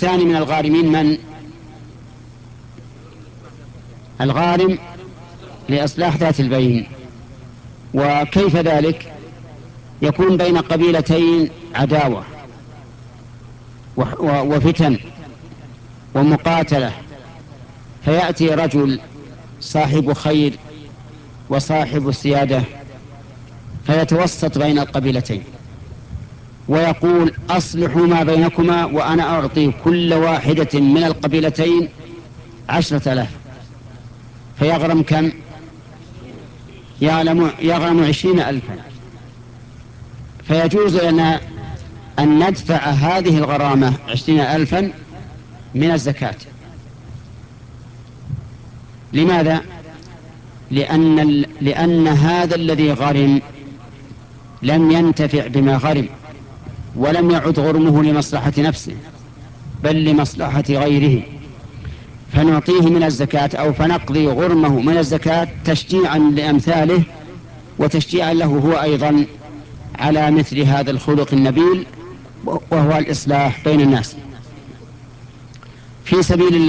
الثاني من الغارمين من؟ الغارم لإصلاح ذات البين. وكيف ذلك؟ يكون بين قبيلتين عداوة وفتن ومقاتلة، فيأتي رجل صاحب خير وصاحب سيادة فيتوسط بين القبيلتين ويقول: أصلحوا ما بينكما وأنا أعطي كل واحدة من القبيلتين 10,000. فيغرم كم؟ يغرم 20,000. فيجوز لنا أن ندفع هذه الغرامة 20,000 من الزكاة. لماذا؟ لأن هذا الذي غرم لم ينتفع بما غرم، ولم يعد غرمه لمصلحة نفسه بل لمصلحة غيره، فنعطيه من الزكاة أو فنقضي غرمه من الزكاة تشجيعا لأمثاله وتشجيعا له هو أيضا على مثل هذا الخلق النبيل، وهو الإصلاح بين الناس في سبيل الله.